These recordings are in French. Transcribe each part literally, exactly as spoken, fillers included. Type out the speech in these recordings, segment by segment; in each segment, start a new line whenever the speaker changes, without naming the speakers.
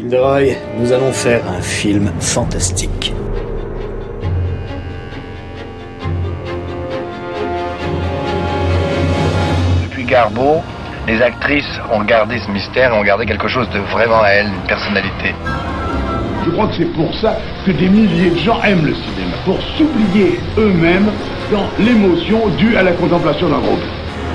Gilderoy, nous allons faire un film fantastique.
Depuis Garbeau, les actrices ont gardé ce mystère et ont gardé quelque chose de vraiment à elles, une personnalité.
Je crois que c'est pour ça que des milliers de gens aiment le cinéma, pour s'oublier eux-mêmes dans l'émotion due à la contemplation d'un groupe.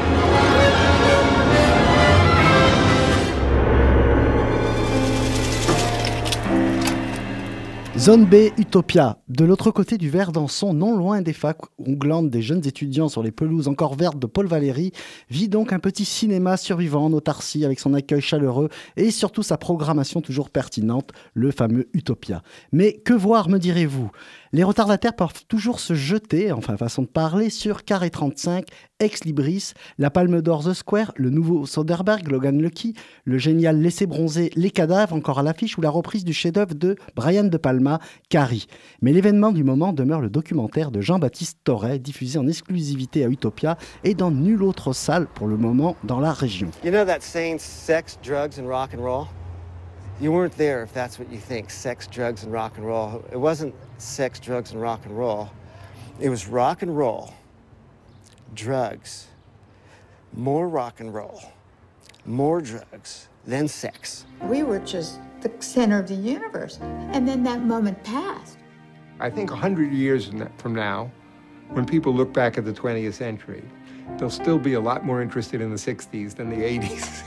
Zone B, Utopia. De l'autre côté du Verdançon, non loin des facs où glandent des jeunes étudiants sur les pelouses encore vertes de Paul Valéry, vit donc un petit cinéma survivant en autarcie avec son accueil chaleureux et surtout sa programmation toujours pertinente, le fameux Utopia. Mais que voir, me direz-vous ? Les retardataires peuvent toujours se jeter, enfin façon de parler, sur Carré trente-cinq, Ex Libris, la Palme d'Or The Square, le nouveau Soderbergh, Logan Lucky, le génial Laisser bronzer les cadavres encore à l'affiche ou la reprise du chef-d'œuvre de Brian De Palma, Carrie. Mais l'événement du moment demeure le documentaire de Jean-Baptiste Torret, diffusé en exclusivité à Utopia et dans nulle autre salle pour le moment dans la région.
You know that saying, sex, drugs and rock and roll? You weren't there if that's what you think, sex, drugs and rock and roll. It wasn't sex, drugs and rock and roll. It was rock and roll, drugs, more rock and roll, more drugs, then sex.
We were just the center of the universe. And then that moment passed.
I think a hundred years from now, when people look back at the twentieth century, they'll still be a lot more interested in the sixties than the eighties.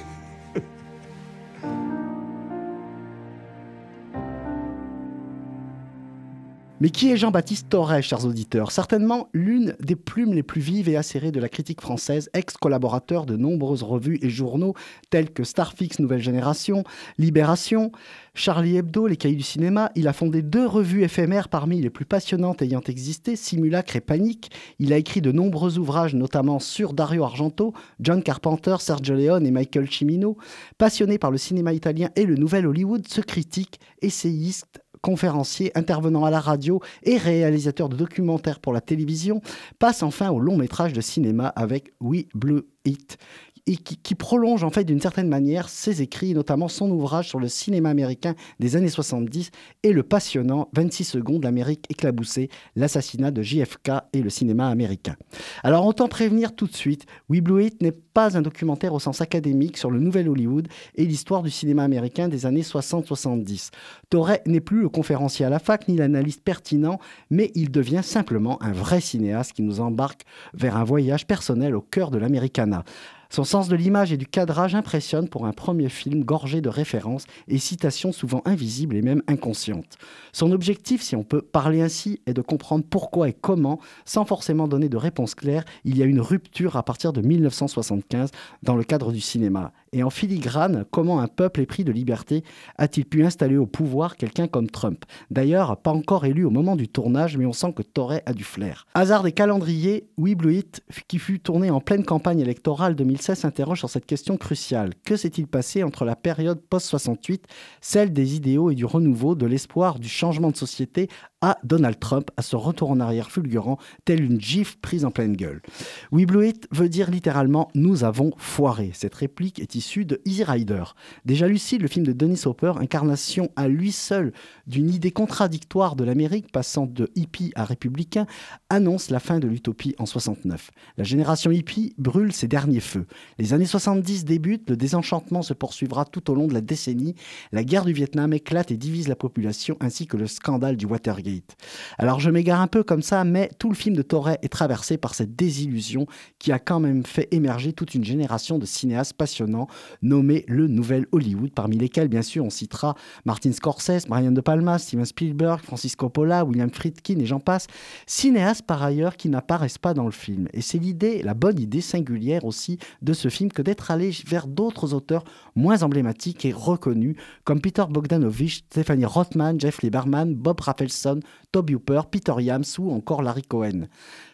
Mais qui est Jean-Baptiste Torret, chers auditeurs ? Certainement l'une des plumes les plus vives et acérées de la critique française, ex-collaborateur de nombreuses revues et journaux tels que Starfix Nouvelle Génération, Libération, Charlie Hebdo, Les Cahiers du Cinéma. Il a fondé deux revues éphémères parmi les plus passionnantes ayant existé, Simulacre et Panique. Il a écrit de nombreux ouvrages, notamment sur Dario Argento, John Carpenter, Sergio Leone et Michael Cimino. Passionné par le cinéma italien et le nouvel Hollywood, ce critique, essayiste, conférencier, intervenant à la radio et réalisateur de documentaires pour la télévision, passe enfin au long métrage de cinéma avec We Blew It, et qui, qui prolonge en fait d'une certaine manière ses écrits, notamment son ouvrage sur le cinéma américain des années soixante-dix et le passionnant vingt-six secondes, l'Amérique éclaboussée, l'assassinat de J F K et le cinéma américain. Alors autant prévenir tout de suite, We Blew It n'est pas un documentaire au sens académique sur le nouvel Hollywood et l'histoire du cinéma américain des années soixante soixante-dix. Torret n'est plus le conférencier à la fac ni l'analyste pertinent, mais il devient simplement un vrai cinéaste qui nous embarque vers un voyage personnel au cœur de l'Americana. Son sens de l'image et du cadrage impressionne pour un premier film gorgé de références et citations souvent invisibles et même inconscientes. Son objectif, si on peut parler ainsi, est de comprendre pourquoi et comment, sans forcément donner de réponse claire, il y a une rupture à partir de dix-neuf cent soixante-quinze dans le cadre du cinéma. Et en filigrane, comment un peuple épris de liberté a-t-il pu installer au pouvoir quelqu'un comme Trump ? D'ailleurs, pas encore élu au moment du tournage, mais on sent que Torret a du flair. Hasard des calendriers, We Blew It, qui fut tourné en pleine campagne électorale deux mille seize, s'interroge sur cette question cruciale. Que s'est-il passé entre la période post-soixante-huit, celle des idéaux et du renouveau, de l'espoir du changement de société, à Donald Trump, à ce retour en arrière fulgurant, tel une gifle prise en pleine gueule. We Blew It veut dire littéralement « nous avons foiré ». Cette réplique est issue de Easy Rider. Déjà lucide, le film de Dennis Hopper, incarnation à lui seul d'une idée contradictoire de l'Amérique, passant de hippie à républicain, annonce la fin de l'utopie en soixante-neuf. La génération hippie brûle ses derniers feux. Les années soixante-dix débutent, le désenchantement se poursuivra tout au long de la décennie, la guerre du Vietnam éclate et divise la population, ainsi que le scandale du Watergate. Alors je m'égare un peu comme ça, mais tout le film de Torret est traversé par cette désillusion qui a quand même fait émerger toute une génération de cinéastes passionnants nommés le Nouvel Hollywood, parmi lesquels bien sûr on citera Martin Scorsese, Brian De Palma, Steven Spielberg, Francis Coppola, William Friedkin et j'en passe, cinéastes par ailleurs qui n'apparaissent pas dans le film. Et c'est l'idée, la bonne idée singulière aussi de ce film que d'être allé vers d'autres auteurs moins emblématiques et reconnus comme Peter Bogdanovich, Stephanie Rothman, Jeff Lieberman, Bob Rafelson, Tobe Hooper, Peter Iams ou encore Larry Cohen.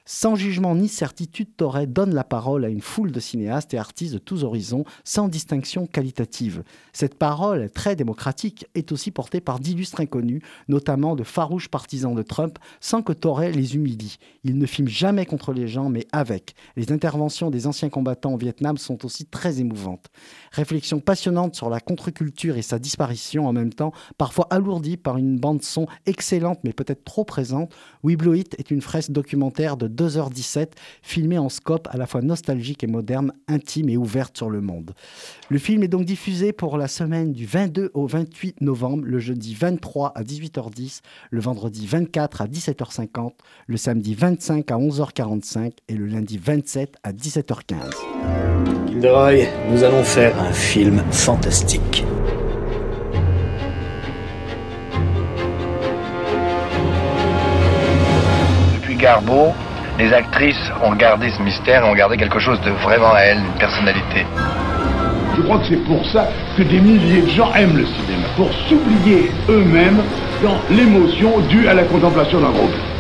Sans jugement ni certitude, Torret donne la parole à une foule de cinéastes et artistes de tous horizons, sans distinction qualitative. Cette parole, très démocratique, est aussi portée par d'illustres inconnus, notamment de farouches partisans de Trump, sans que Torret les humilie. Il ne filme jamais contre les gens, mais avec. Les interventions des anciens combattants au Vietnam sont aussi très émouvantes. Réflexion passionnante sur la contre-culture et sa disparition, en même temps, parfois alourdie par une bande-son excellente, mais peut-être trop présente. We Blow It est une fresque documentaire de deux heures dix-sept, filmée en scope à la fois nostalgique et moderne, intime et ouverte sur le monde. Le film est donc diffusé pour la semaine du vingt-deux au vingt-huit novembre, le jeudi vingt-trois à dix-huit heures dix, le vendredi vingt-quatre à dix-sept heures cinquante, le samedi vingt-cinq à onze heures quarante-cinq et le lundi vingt-sept à dix-sept heures quinze.
Gilderoy, nous allons faire un film fantastique.
Depuis Garbo, les actrices ont gardé ce mystère et ont gardé quelque chose de vraiment à elles, une personnalité.
Je crois que c'est pour ça que des milliers de gens aiment le cinéma, pour s'oublier eux-mêmes dans l'émotion due à la contemplation d'un groupe.